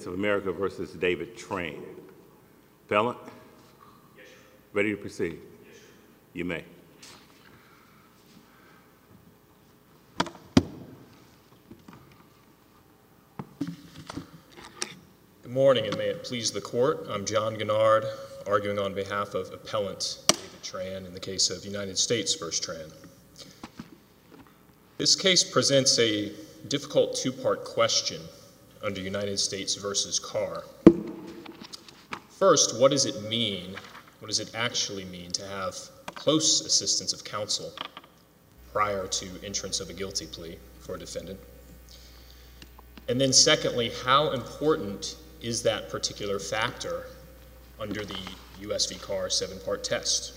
of America versus David Tran. Appellant? Yes, sir. Ready to proceed? Yes, sir. You may. Good morning, and may it please the court. I'm John Gennard, arguing on behalf of Appellant David Tran in the case of United States v. Tran. This case presents a difficult two-part question under United States v. Carr. First, what does it mean, what does it actually mean to have close assistance of counsel prior to entrance of a guilty plea for a defendant? And then secondly, how important is that particular factor under the U.S. v. Carr seven-part test?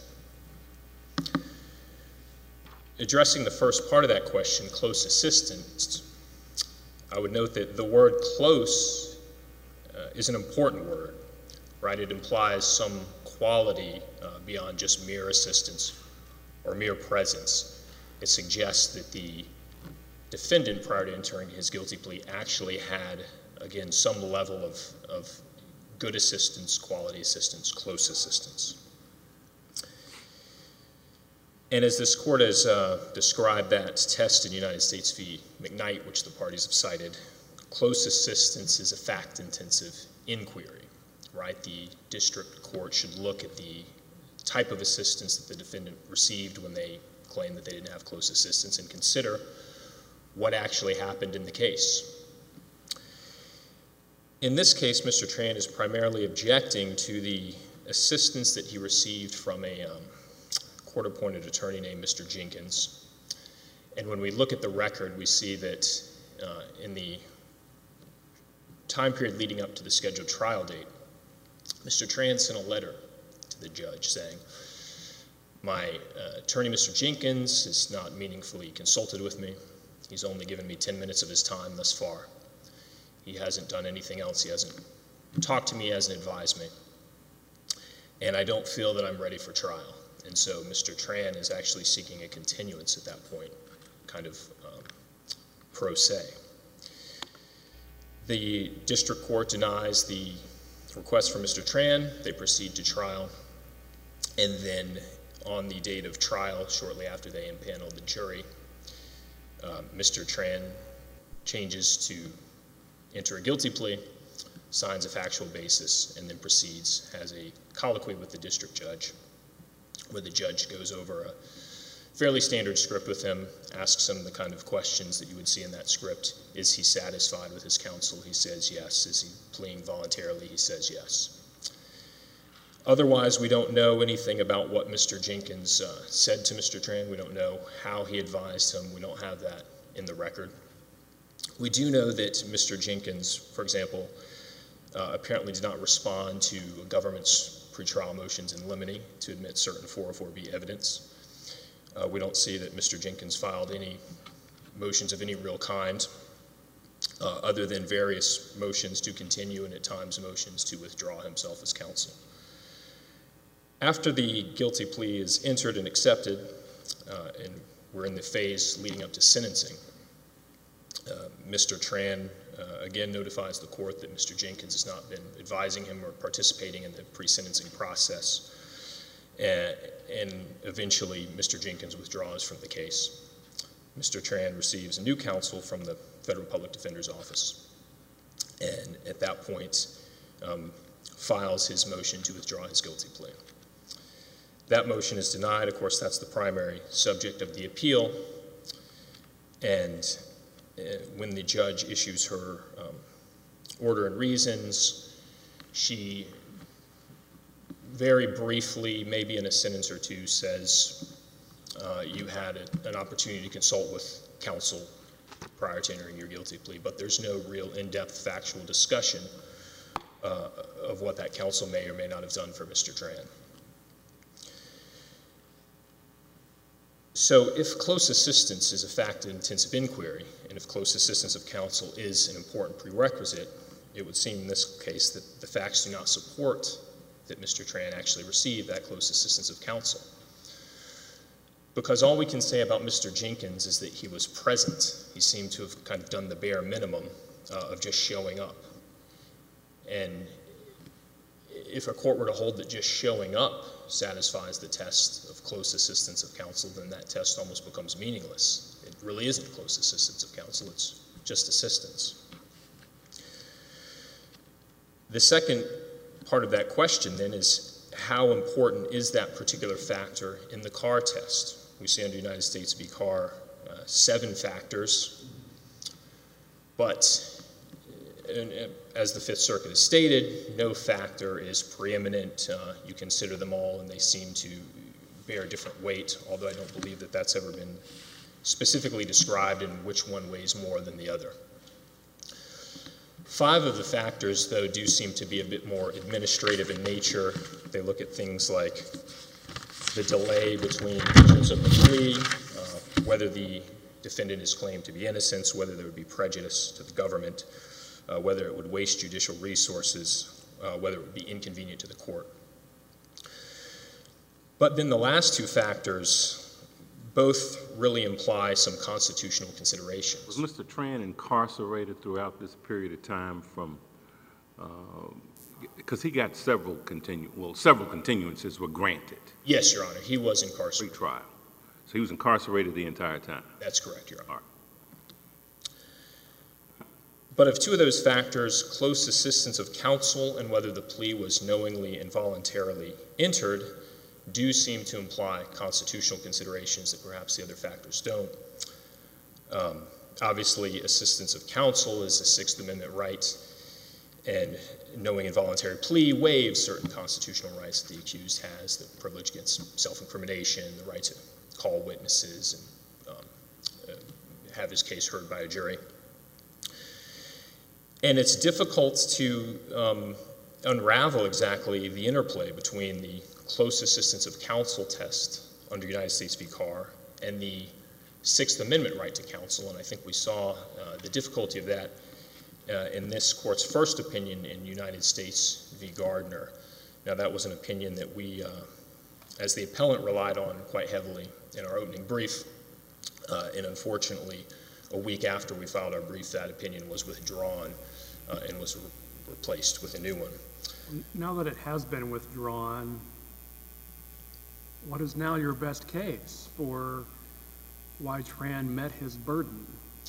Addressing the first part of that question, close assistance, I would note that the word close is an important word, right? It implies some quality beyond just mere assistance or mere presence. It suggests that the defendant, prior to entering his guilty plea, actually had, again, some level of good assistance, quality assistance, close assistance. And as this court has described that test in United States v. McKnight, which the parties have cited, close assistance is a fact-intensive inquiry, right? The district court should look at the type of assistance that the defendant received when they claim that they didn't have close assistance and consider what actually happened in the case. In this case, Mr. Tran is primarily objecting to the assistance that he received from a court-appointed attorney named Mr. Jenkins. And when we look at the record, we see that in the time period leading up to the scheduled trial date, Mr. Tran sent a letter to the judge saying, my attorney, Mr. Jenkins, has not meaningfully consulted with me. He's only given me 10 minutes of his time thus far. He hasn't done anything else. He hasn't talked to me, he hasn't advised me. And I don't feel that I'm ready for trial. And so Mr. Tran is actually seeking a continuance at that point, kind of pro se. The district court denies the request from Mr. Tran. They proceed to trial. And then on the date of trial, shortly after they impaneled the jury, Mr. Tran changes to enter a guilty plea, signs a factual basis, and then proceeds, has a colloquy with the district judge, where the judge goes over a fairly standard script with him, asks him the kind of questions that you would see in that script. Is he satisfied with his counsel? He says yes. Is he pleading voluntarily? He says yes. Otherwise, we don't know anything about what Mr. Jenkins said to Mr. Tran. We don't know how he advised him. We don't have that in the record. We do know that Mr. Jenkins, for example, apparently did not respond to a government's pretrial motions in limine to admit certain 404B evidence. We don't see that Mr. Jenkins filed any motions of any real kind, other than various motions to continue and at times motions to withdraw himself as counsel. After the guilty plea is entered and accepted, and we're in the phase leading up to sentencing, Mr. Tran again notifies the court that Mr. Jenkins has not been advising him or participating in the pre-sentencing process, and eventually Mr. Jenkins withdraws from the case. Mr. Tran receives a new counsel from the Federal Public Defender's Office, and at that point files his motion to withdraw his guilty plea. That motion is denied. Of course, that's the primary subject of the appeal, and when the judge issues her order and reasons, she very briefly, maybe in a sentence or two, says you had an opportunity to consult with counsel prior to entering your guilty plea, but there's no real in-depth factual discussion of what that counsel may or may not have done for Mr. Tran. So if close assistance is a fact-intensive inquiry, and if close assistance of counsel is an important prerequisite, it would seem in this case that the facts do not support that Mr. Tran actually received that close assistance of counsel. Because all we can say about Mr. Jenkins is that he was present. He seemed to have kind of done the bare minimum of just showing up. And if a court were to hold that just showing up satisfies the test of close assistance of counsel, then that test almost becomes meaningless. It really isn't close assistance of counsel, it's just assistance. The second part of that question then is, how important is that particular factor in the Carr test? We see under United States v. Carr 7 factors, but as the Fifth Circuit has stated, no factor is preeminent. You consider them all and they seem to bear different weight, although I don't believe that that's ever been specifically described in which one weighs more than the other. 5 of the factors, though, do seem to be a bit more administrative in nature. They look at things like the delay between issues of the plea, whether the defendant is claimed to be innocent, whether there would be prejudice to the government, whether it would waste judicial resources, whether it would be inconvenient to the court. But then the last 2 factors both really imply some constitutional considerations. Was Mr. Tran incarcerated throughout this period of time from, because he got several continuances were granted. Yes, Your Honor, he was incarcerated. Pre-trial. So he was incarcerated the entire time. That's correct, Your Honor. All right. But of 2 of those factors, close assistance of counsel and whether the plea was knowingly and voluntarily entered, do seem to imply constitutional considerations that perhaps the other factors don't. Obviously, assistance of counsel is a Sixth Amendment right, and knowing and voluntary plea waives certain constitutional rights that the accused has, the privilege against self-incrimination, the right to call witnesses and have his case heard by a jury. And it's difficult to unravel exactly the interplay between the close assistance of counsel test under United States v. Carr and the Sixth Amendment right to counsel, and I think we saw the difficulty of that in this court's first opinion in United States v. Gardner. Now, that was an opinion that we, as the appellant, relied on quite heavily in our opening brief, and unfortunately, a week after we filed our brief, that opinion was withdrawn and was replaced with a new one. Now that it has been withdrawn, what is now your best case for why Tran met his burden?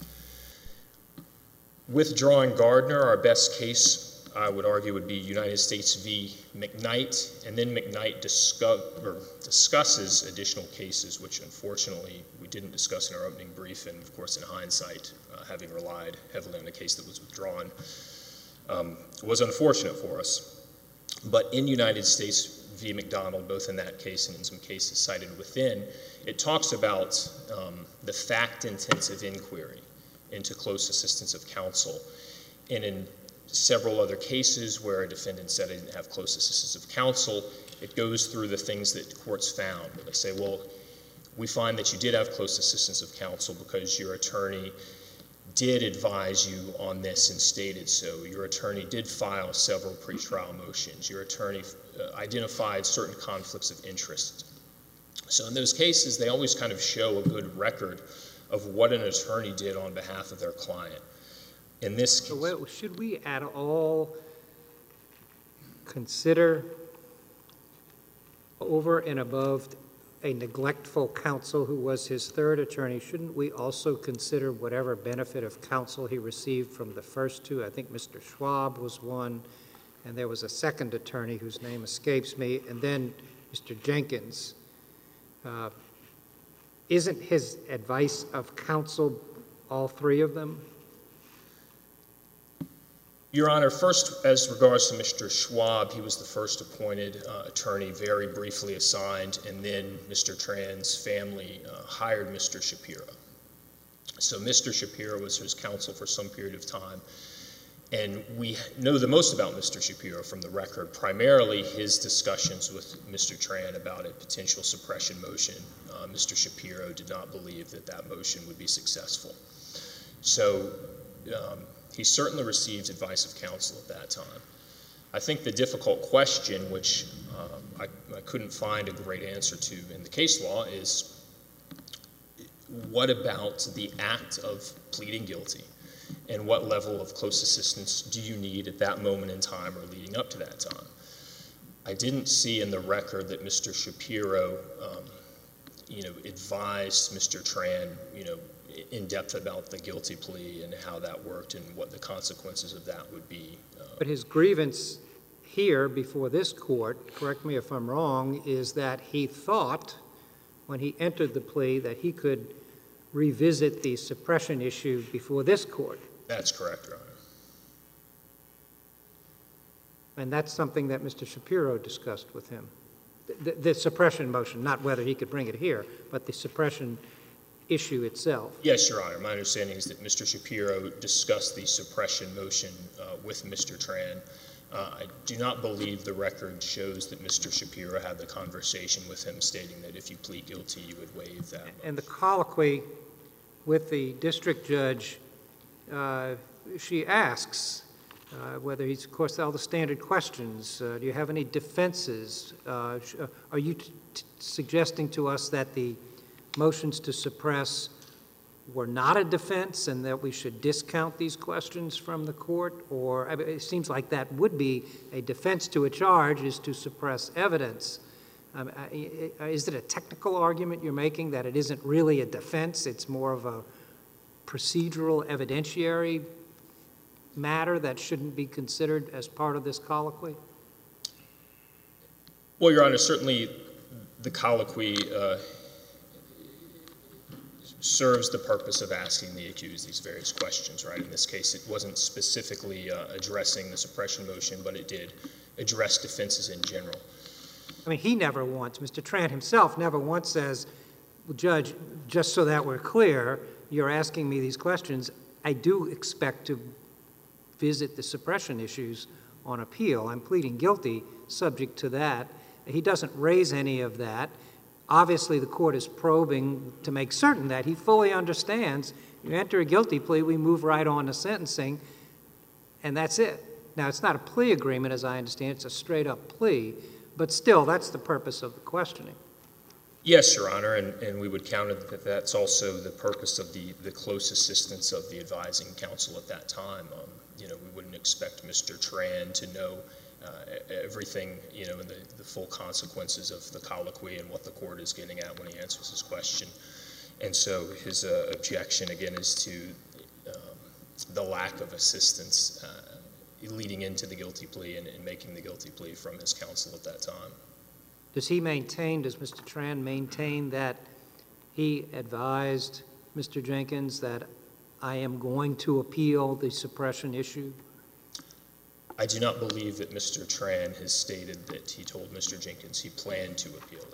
Withdrawing Gardner, our best case, I would argue, would be United States v. McKnight, and then McKnight discusses additional cases, which unfortunately we didn't discuss in our opening brief, and of course in hindsight, having relied heavily on the case that was withdrawn, was unfortunate for us. But in United States v. McDonald, both in that case and in some cases cited within, it talks about the fact-intensive inquiry into close assistance of counsel. And in several other cases where a defendant said he didn't have close assistance of counsel, it goes through the things that courts found. They say, well, we find that you did have close assistance of counsel because your attorney did advise you on this and stated so. Your attorney did file several pretrial motions. Your attorney identified certain conflicts of interest. So in those cases, they always kind of show a good record of what an attorney did on behalf of their client. In this case, so should we at all consider over and above a neglectful counsel who was his third attorney, shouldn't we also consider whatever benefit of counsel he received from the first 2? I think Mr. Schwab was one, and there was a second attorney whose name escapes me, and then Mr. Jenkins. Isn't his advice of counsel all 3 of them? Your Honor, first, as regards to Mr. Schwab, he was the first appointed attorney, very briefly assigned, and then Mr. Tran's family hired Mr. Shapiro. So Mr. Shapiro was his counsel for some period of time, and we know the most about Mr. Shapiro from the record, primarily his discussions with Mr. Tran about a potential suppression motion. Mr. Shapiro did not believe that that motion would be successful. So he certainly received advice of counsel at that time. I think the difficult question, which I couldn't find a great answer to in the case law, is what about the act of pleading guilty and what level of close assistance do you need at that moment in time or leading up to that time. I didn't see in the record that Mr. Shapiro, advised Mr. Tran, in depth about the guilty plea and how that worked and what the consequences of that would be. But his grievance here before this court, correct me if I'm wrong, is that he thought when he entered the plea that he could revisit the suppression issue before this court. That's correct, Your Honor. And that's something that Mr. Shapiro discussed with him. The suppression motion, not whether he could bring it here, but the suppression issue itself. Yes, Your Honor. My understanding is that Mr. Shapiro discussed the suppression motion with Mr. Tran. I do not believe the record shows that Mr. Shapiro had the conversation with him stating that if you plead guilty, you would waive that motion. And the colloquy with the district judge, she asks whether he's, of course, all the standard questions. Do you have any defenses? Are you suggesting to us that the motions to suppress were not a defense and that we should discount these questions from the court? Or I mean, it seems like that would be a defense to a charge, is to suppress evidence. Is it a technical argument you're making that it isn't really a defense, it's more of a procedural evidentiary matter that shouldn't be considered as part of this colloquy? Well, Your Honor, certainly the colloquy serves the purpose of asking the accused these various questions, right? In this case, it wasn't specifically addressing the suppression motion, but it did address defenses in general. I mean, he never once, Mr. Tran himself never once says, well, Judge, just so that we're clear, you're asking me these questions. I do expect to visit the suppression issues on appeal. I'm pleading guilty subject to that. He doesn't raise any of that. Obviously, the court is probing to make certain that he fully understands. You enter a guilty plea, we move right on to sentencing, and that's it. Now, it's not a plea agreement, as I understand. It's a straight-up plea. But still, that's the purpose of the questioning. Yes, Your Honor, and we would counter that that's also the purpose of the close assistance of the advising counsel at that time. We wouldn't expect Mr. Tran to know everything, and the full consequences of the colloquy and what the court is getting at when he answers his question. And so his objection, again, is to the lack of assistance leading into the guilty plea and making the guilty plea from his counsel at that time. Does Mr. Tran maintain that he advised Mr. Jenkins that I am going to appeal the suppression issue? I do not believe that Mr. Tran has stated that he told Mr. Jenkins he planned to appeal it.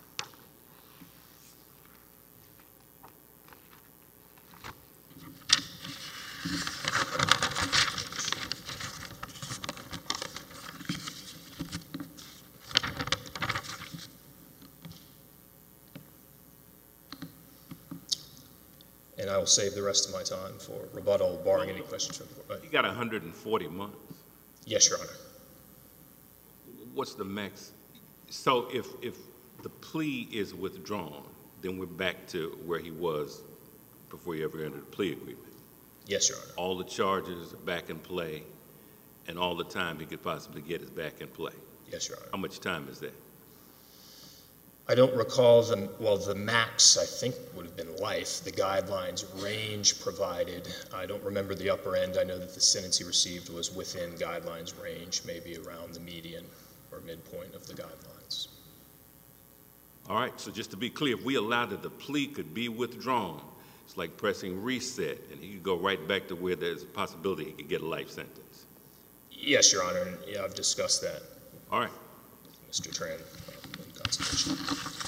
And I will save the rest of my time for rebuttal, barring any questions from the court. You got 140 months. Yes, Your Honor. What's the max? So if the plea is withdrawn, then we're back to where he was before he ever entered the plea agreement. Yes, Your Honor. All the charges are back in play, and all the time he could possibly get is back in play. Yes, Your Honor. How much time is that? I don't recall the max, I think, would have been life. The guidelines range provided. I don't remember the upper end. I know that the sentence he received was within guidelines range, maybe around the median or midpoint of the guidelines. All right, so just to be clear, if we allowed that the plea could be withdrawn, it's like pressing reset, and he could go right back to where there's a possibility he could get a life sentence. Yes, Your Honor, and yeah, I've discussed that. All right. Mr. Tran. Consultation.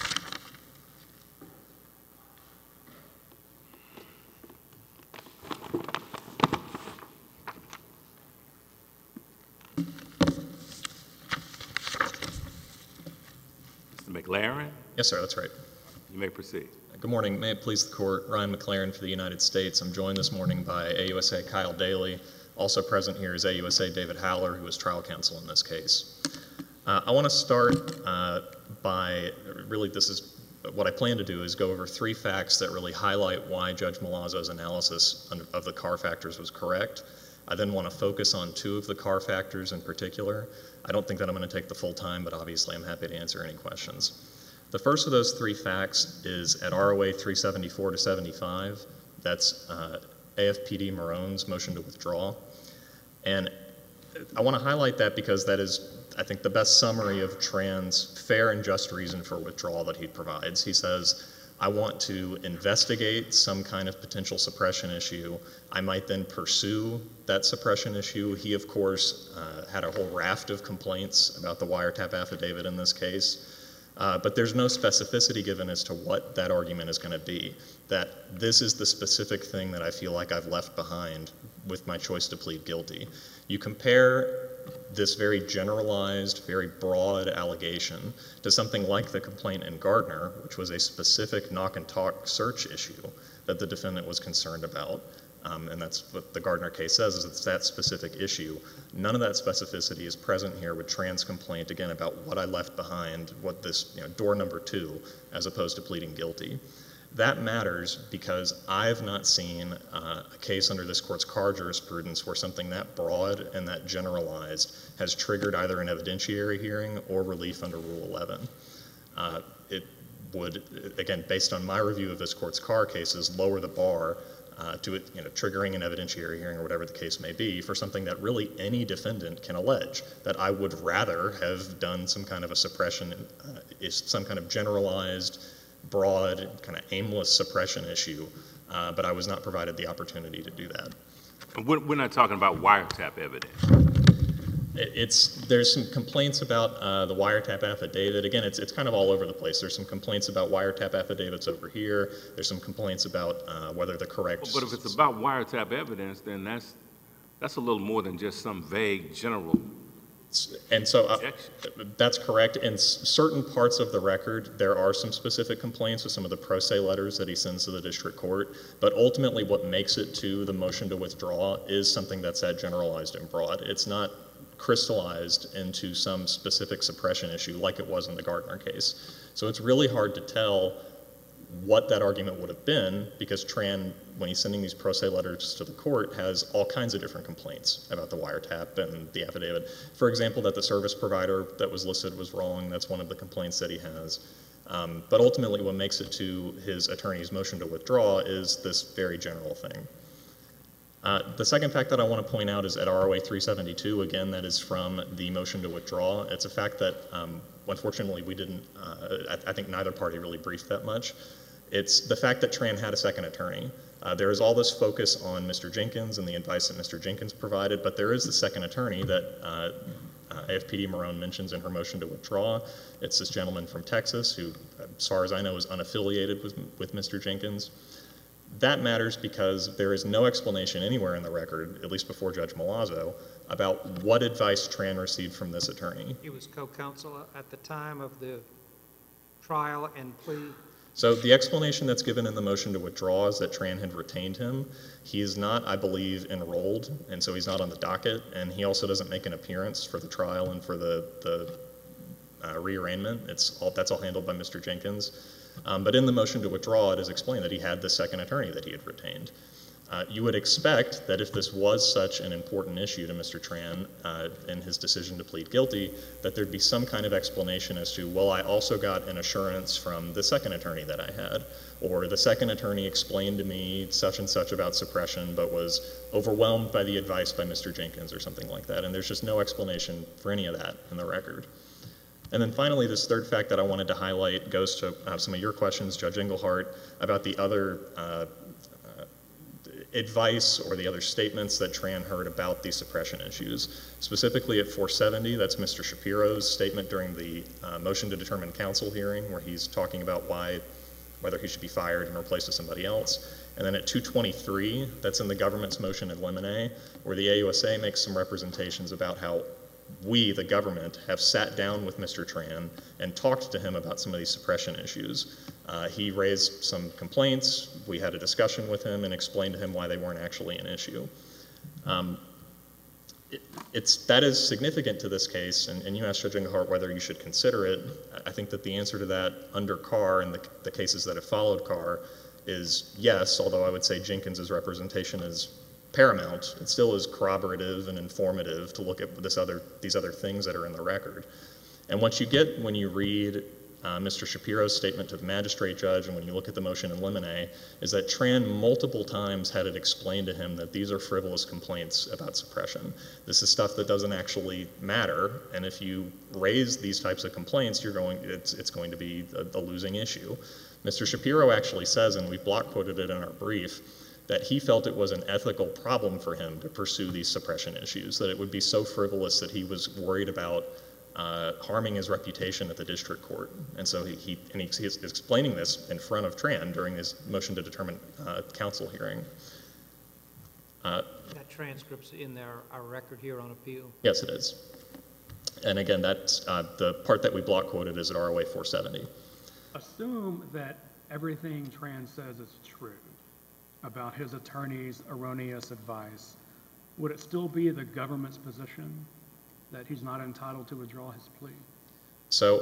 Mr. McLaren? Yes, sir, that's right. You may proceed. Good morning. May it please the court, Ryan McLaren for the United States. I'm joined this morning by AUSA Kyle Daly. Also present here is AUSA David Howler, who is trial counsel in this case. I want to start by, really this is what I plan to do is go over 3 facts that really highlight why Judge Malazzo's analysis of the Carr factors was correct. I then want to focus on 2 of the Carr factors in particular. I don't think that I'm going to take the full time, but obviously I'm happy to answer any questions. The first of those 3 facts is at ROA 374 to 75. That's AFPD Marone's motion to withdraw. And I want to highlight that because that is, I think, the best summary of Tran's fair and just reason for withdrawal that he provides. He says, I want to investigate some kind of potential suppression issue. I might then pursue that suppression issue. He, of course, had a whole raft of complaints about the wiretap affidavit in this case. But there's no specificity given as to what that argument is going to be, that this is the specific thing that I feel like I've left behind with my choice to plead guilty. You compare this very generalized, very broad allegation to something like the complaint in Gardner, which was a specific knock-and-talk search issue that the defendant was concerned about. And that's what the Gardner case says, is it's that specific issue. None of that specificity is present here with Tran's complaint, again, about what I left behind, what this, door number 2, as opposed to pleading guilty. That matters because I've not seen a case under this court's Carr jurisprudence where something that broad and that generalized has triggered either an evidentiary hearing or relief under Rule 11. It would, again, based on my review of this court's Carr cases, lower the bar to it, triggering an evidentiary hearing or whatever the case may be for something that really any defendant can allege, that I would rather have done some kind of a suppression, some kind of generalized, broad, kind of aimless suppression issue, but I was not provided the opportunity to do that. We're not talking about wiretap evidence. There's some complaints about the wiretap affidavit. Again, it's kind of all over the place. There's some complaints about wiretap affidavits over here. There's some complaints about whether the correct... But if it's about wiretap evidence, then that's a little more than just some vague general... And so that's correct. In certain parts of the record, there are some specific complaints with some of the pro se letters that he sends to the district court. But ultimately, what makes it to the motion to withdraw is something that's that generalized and broad. It's not crystallized into some specific suppression issue like it was in the Gardner case. So it's really hard to tell what that argument would have been because Tran, when he's sending these pro se letters to the court, has all kinds of different complaints about the wiretap and the affidavit. For example, that the service provider that was listed was wrong. That's one of the complaints that he has. But ultimately, what makes it to his attorney's motion to withdraw is this very general thing. The second fact that I want to point out is at ROA 372. Again, that is from the motion to withdraw. It's a fact that, unfortunately, we didn't, I think neither party really briefed that much. It's the fact that Tran had a second attorney. There is all this focus on Mr. Jenkins and the advice that Mr. Jenkins provided, but there is the second attorney that AFPD Marone mentions in her motion to withdraw. It's this gentleman from Texas who, as far as I know, is unaffiliated with Mr. Jenkins. That matters because there is no explanation anywhere in the record, at least before Judge Malazzo, about what advice Tran received from this attorney. He was co-counsel at the time of the trial and plea. So the explanation that's given in the motion to withdraw is that Tran had retained him. He is not, I believe, enrolled, and so he's not on the docket, and he also doesn't make an appearance for the trial and for the rearrangement. That's all handled by Mr. Jenkins. But in the motion to withdraw, it is explained that he had the second attorney that he had retained. You would expect that if this was such an important issue to Mr. Tran in his decision to plead guilty, that there'd be some kind of explanation as to, well, I also got an assurance from the second attorney that I had, or the second attorney explained to me such and such about suppression, but was overwhelmed by the advice by Mr. Jenkins or something like that. And there's just no explanation for any of that in the record. And then finally, this third fact that I wanted to highlight goes to some of your questions, Judge Englehart, about the other advice or the other statements that Tran heard about these suppression issues. Specifically at 470, that's Mr. Shapiro's statement during the motion to determine counsel hearing, where he's talking about whether he should be fired and replaced with somebody else. And then at 223, that's in the government's motion in limine, where the AUSA makes some representations about how we, the government, have sat down with Mr. Tran and talked to him about some of these suppression issues. He raised some complaints, we had a discussion with him and explained to him why they weren't actually an issue. That is significant to this case, and you asked Judge Engelhardt whether you should consider it. I think that the answer to that under Carr and the cases that have followed Carr is yes, although I would say Jenkins's representation is paramount. It still is corroborative and informative to look at these other things that are in the record. And what you get when you read Mr. Shapiro's statement to the magistrate judge and when you look at the motion in limine is that Tran multiple times had it explained to him that these are frivolous complaints about suppression. This is stuff that doesn't actually matter, and if you raise these types of complaints, it's going to be a losing issue. Mr. Shapiro actually says, and we block quoted it in our brief, that he felt it was an ethical problem for him to pursue these suppression issues, that it would be so frivolous that he was worried about harming his reputation at the district court. And so he's explaining this in front of Tran during his motion to determine counsel hearing. That transcript's in our record here on appeal? Yes, it is. And again, that's the part that we block quoted is at ROA 470. Assume that everything Tran says is true about his attorney's erroneous advice. Would it still be the government's position that he's not entitled to withdraw his plea? So,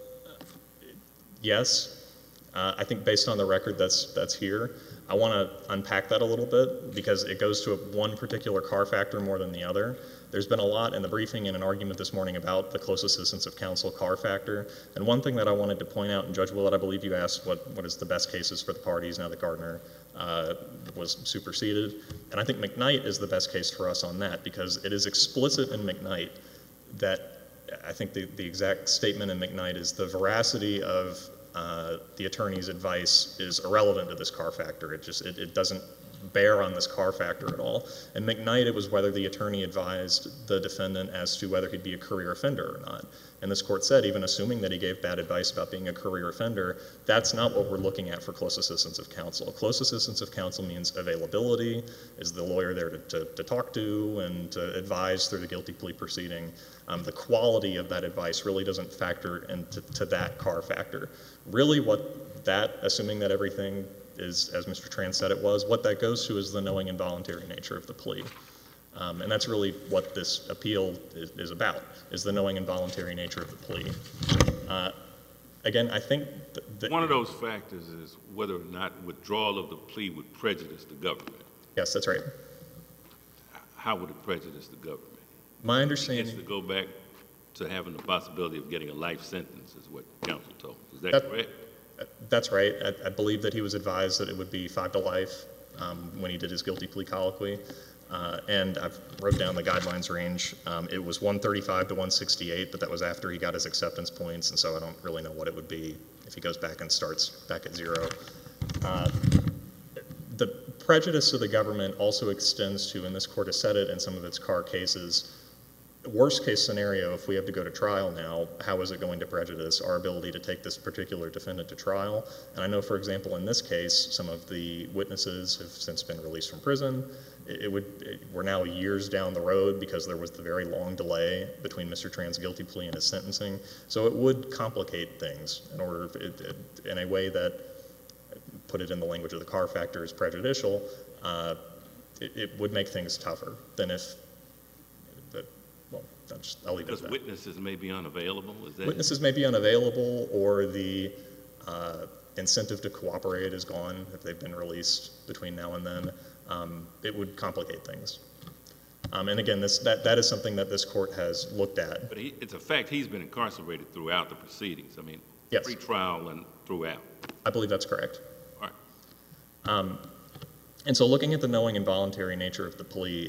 yes. I think based on the record that's here, I want to unpack that a little bit because it goes to one particular Carr factor more than the other. There's been a lot in the briefing and an argument this morning about the close assistance of counsel Carr factor. And one thing that I wanted to point out, and Judge Willett, I believe you asked what is the best cases for the parties now that Gardner was superseded. And I think McKnight is the best case for us on that because it is explicit in McKnight that I think the exact statement in McKnight is the veracity of the attorney's advice is irrelevant to this Carr factor. It doesn't bear on this Carr factor at all. In McKnight, it was whether the attorney advised the defendant as to whether he'd be a career offender or not. And this court said, even assuming that he gave bad advice about being a career offender, that's not what we're looking at for close assistance of counsel. Close assistance of counsel means availability. Is the lawyer there to talk to and to advise through the guilty plea proceeding? The quality of that advice really doesn't factor into that Carr factor. Really what that, assuming that everything is, as Mr. Tran said it was, what that goes to is the knowing and voluntary nature of the plea. And that's really what this appeal is about, is the knowing and voluntary nature of the plea. Again, I think that one of those factors is whether or not withdrawal of the plea would prejudice the government. Yes, that's right. How would it prejudice the government? My understanding... He gets to go back to having the possibility of getting a life sentence is what counsel told. Is that correct? That's right. I believe that he was advised that it would be 5 to life when he did his guilty plea colloquy. And I wrote down the guidelines range. It was 135 to 168, but that was after he got his acceptance points, and so I don't really know what it would be if he goes back and starts back at 0. The prejudice of the government also extends to, and this court has said it in some of its Carr cases, worst case scenario, if we have to go to trial now, how is it going to prejudice our ability to take this particular defendant to trial? And I know, for example, in this case, some of the witnesses have since been released from prison. We're now years down the road because there was the very long delay between Mr. Tran's guilty plea and his sentencing. So it would complicate things in a way that, put it in the language of the Carr factor, is prejudicial. It would make things tougher than if, I'll leave it at that. Because witnesses may be unavailable? Is that Witnesses may be unavailable, or the incentive to cooperate is gone if they've been released between now and then. It would complicate things. And again, that is something that this court has looked at. But it's a fact he's been incarcerated throughout the proceedings. I mean, yes. Pre-trial and throughout. I believe that's correct. All right. And so looking at the knowing and voluntary nature of the plea,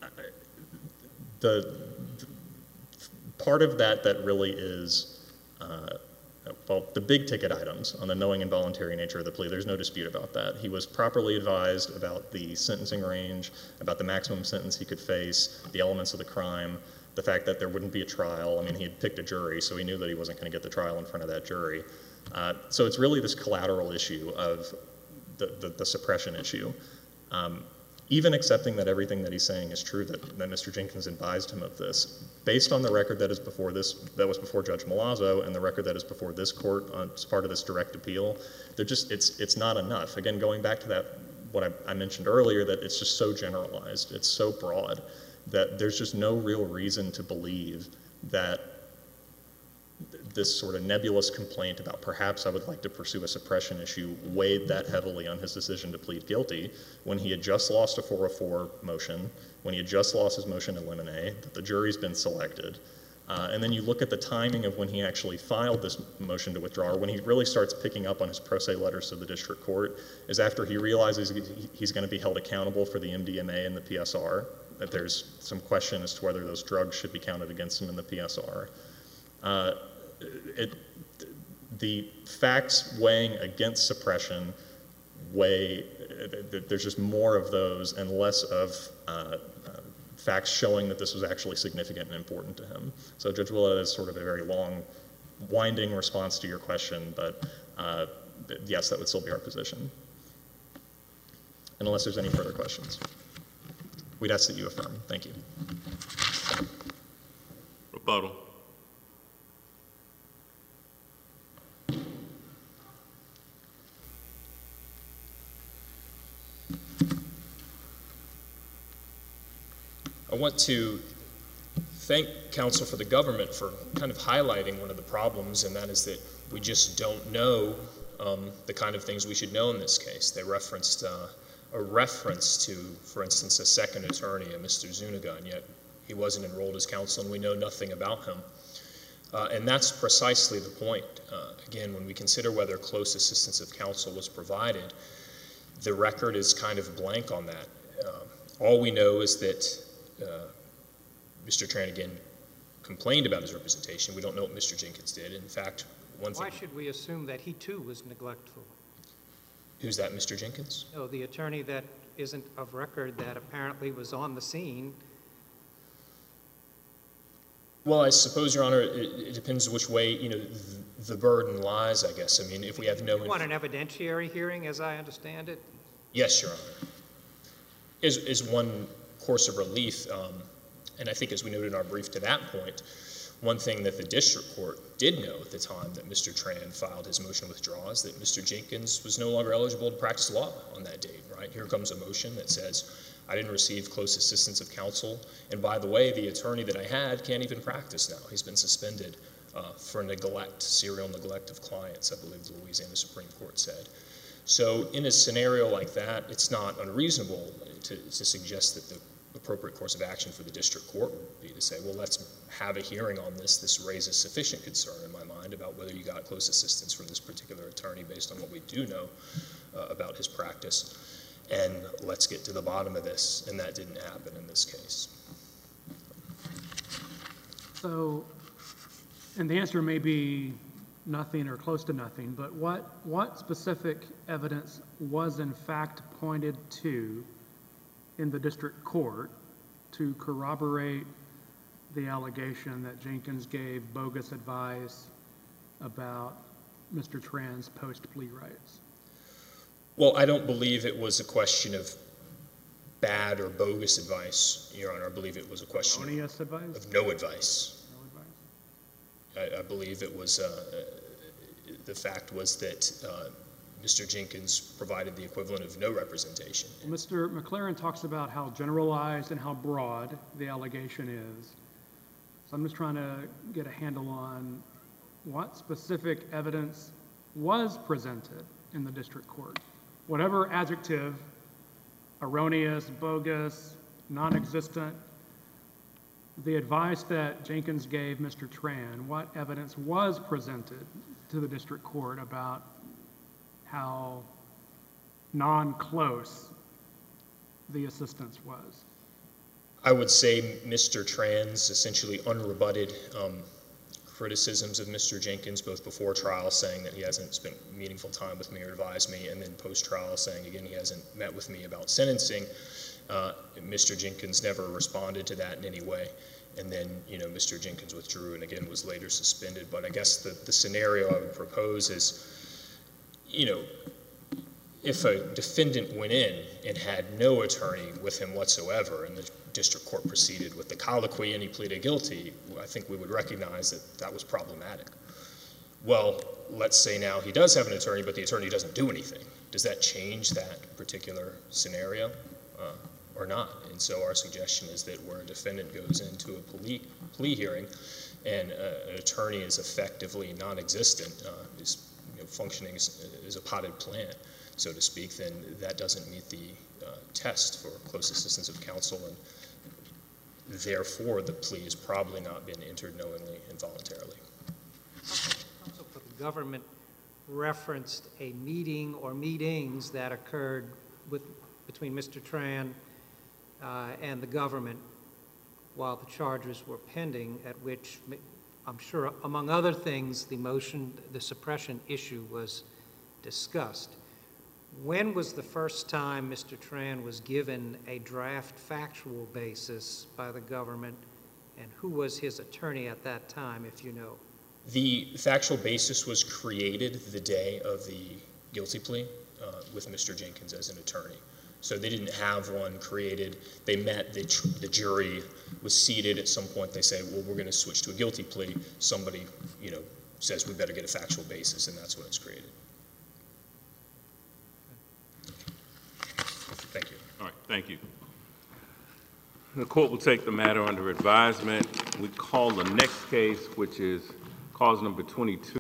the part of that really is, the big ticket items on the knowing and voluntary nature of the plea, there's no dispute about that. He was properly advised about the sentencing range, about the maximum sentence he could face, the elements of the crime, the fact that there wouldn't be a trial. I mean, he had picked a jury, so he knew that he wasn't going to get the trial in front of that jury. So it's really this collateral issue of the suppression issue. Even accepting that everything that he's saying is true, that Mr. Jenkins advised him of this, based on the record that was before Judge Malazzo and the record that is before this court as part of this direct appeal, it's not enough. Again, going back to that, what I mentioned earlier, that it's just so generalized, it's so broad. that there's just no real reason to believe that this sort of nebulous complaint about perhaps I would like to pursue a suppression issue weighed that heavily on his decision to plead guilty when he had just lost a 404 motion, when he had just lost his motion to limine, that the jury's been selected. And then you look at the timing of when he actually filed this motion to withdraw, or when he really starts picking up on his pro se letters to the district court, is after he realizes he's going to be held accountable for the MDMA and the PSR, that there's some question as to whether those drugs should be counted against him in the PSR. The facts weighing against suppression there's just more of those and less of facts showing that this was actually significant and important to him. So Judge Willett is sort of a very long, winding response to your question, but yes, that would still be our position. And unless there's any further questions, we'd ask that you affirm. Thank you. Rebuttal. I want to thank counsel for the government for kind of highlighting one of the problems, and that is that we just don't know the kind of things we should know in this case. They referenced a reference to, for instance, a second attorney, a Mr. Zuniga, and yet he wasn't enrolled as counsel and we know nothing about him. And that's precisely the point. Again, when we consider whether close assistance of counsel was provided, the record is kind of blank on that. All we know is that Mr. Tran again complained about his representation. We don't know what Mr. Jenkins did. In fact, one thing... Why should we assume that he too was neglectful? Who's that, Mr. Jenkins? No, the attorney that isn't of record that apparently was on the scene. Well, I suppose, Your Honor, it depends which way, the burden lies, I guess. I mean, if we have no... You want an evidentiary hearing, as I understand it? Yes, Your Honor. Is one course of relief, and I think as we noted in our brief to that point, one thing that the district court did know at the time that Mr. Tran filed his motion to withdraw is that Mr. Jenkins was no longer eligible to practice law on that date, right? Here comes a motion that says, I didn't receive close assistance of counsel, and by the way, the attorney that I had can't even practice now. He's been suspended for neglect, serial neglect of clients, I believe the Louisiana Supreme Court said. So in a scenario like that, it's not unreasonable to suggest that the appropriate course of action for the district court would be to say, well, let's have a hearing on this. This raises sufficient concern in my mind about whether you got close assistance from this particular attorney based on what we do know about his practice. And let's get to the bottom of this, and that didn't happen in this case. So, and the answer may be nothing or close to nothing, but what specific evidence was in fact pointed to in the district court to corroborate the allegation that Jenkins gave bogus advice about Mr. Tran's post-plea rights? Well, I don't believe it was a question of bad or bogus advice, Your Honor. I believe it was a question Erroneous advice? Of no advice. No advice? I believe it was, the fact was that Mr. Jenkins provided the equivalent of no representation. Mr. McLaren talks about how generalized and how broad the allegation is. So I'm just trying to get a handle on what specific evidence was presented in the district court. Whatever adjective, erroneous, bogus, non-existent, the advice that Jenkins gave Mr. Tran, what evidence was presented to the district court about how non-close the assistance was? I would say Mr. Tran's essentially unrebutted criticisms of Mr. Jenkins, both before trial saying that he hasn't spent meaningful time with me or advised me, and then post-trial saying, again, he hasn't met with me about sentencing. Mr. Jenkins never responded to that in any way. And then, Mr. Jenkins withdrew and again was later suspended. But I guess the scenario I would propose is, if a defendant went in and had no attorney with him whatsoever and the district court proceeded with the colloquy and he pleaded guilty, I think we would recognize that that was problematic. Well, let's say now he does have an attorney, but the attorney doesn't do anything. Does that change that particular scenario? or not. And so our suggestion is that where a defendant goes into a plea hearing and an attorney is effectively non-existent, is functioning as a potted plant, so to speak, then that doesn't meet the test for close assistance of counsel, and therefore the plea has probably not been entered knowingly and voluntarily. Counsel for the government referenced a meeting or meetings that occurred between Mr. Tran and the government while the charges were pending, at which I'm sure, among other things, the suppression issue was discussed. When was the first time Mr. Tran was given a draft factual basis by the government, and who was his attorney at that time, if you know? The factual basis was created the day of the guilty plea with Mr. Jenkins as an attorney. So they didn't have one created. They met, the jury was seated. At some point they say, well, we're going to switch to a guilty plea. Somebody, says we better get a factual basis, and that's when it's created. Thank you. All right, thank you. The court will take the matter under advisement. We call the next case, which is cause number 22.